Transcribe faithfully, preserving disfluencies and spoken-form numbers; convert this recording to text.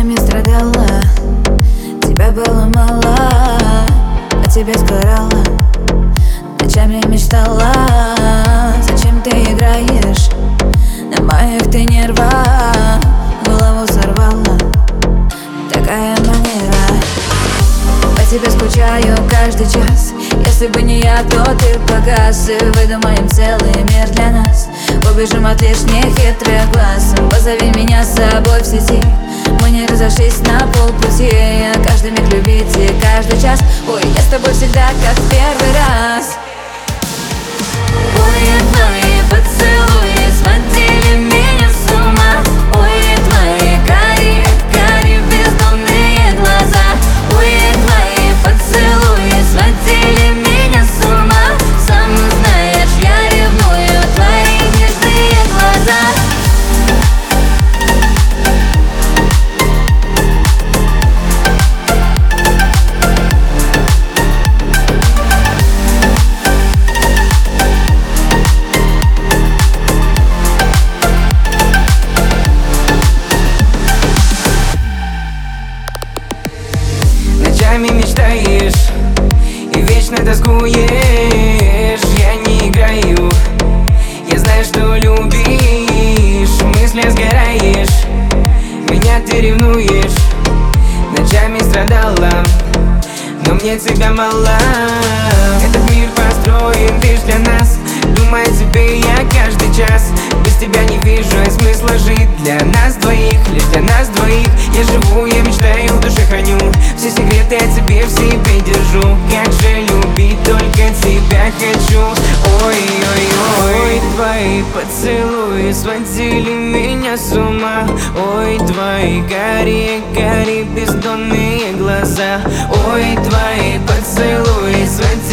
Ночами страдала, тебя было мало, о тебе сгорала, ночами мечтала. Зачем ты играешь на моих ты нервах? Голову сорвала, такая манера. По тебе скучаю каждый час. Если бы не я, то ты погас. И выдумаем целый мир для нас. Убежим от лишних хитрых глаз. Позови меня с собой в сети. Мы не разошлись на полпути. Каждый миг любить и каждый час. Ой, я с тобой всегда как в первый раз. Ой, твои поцелуи сводили меня с ума. Ой, твои карие, карие бездонные глаза. Ой, твои поцелуи сводили меня с ума. Сам знаешь, я ревную твои нежные глаза. Ночами мечтаешь и вечно тоскуешь. Я не играю, я знаю, что любишь. В мыслях сгораешь, меня ты ревнуешь. Ночами страдала, но мне тебя мало. Этот мир построен лишь для нас. Думаю о тебе я каждый час. Без тебя не вижу смысла жить. Для нас двоих, лишь для нас двоих. Я живу, я мечтаю, в душе храню. Все секреты о тебе в себе держу. Как же любить, только тебя хочу. Ой-ой-ой, твои поцелуи сводили меня с ума. Ой, твои карие-карие бездонные глаза. Ой, твои поцелуи сводили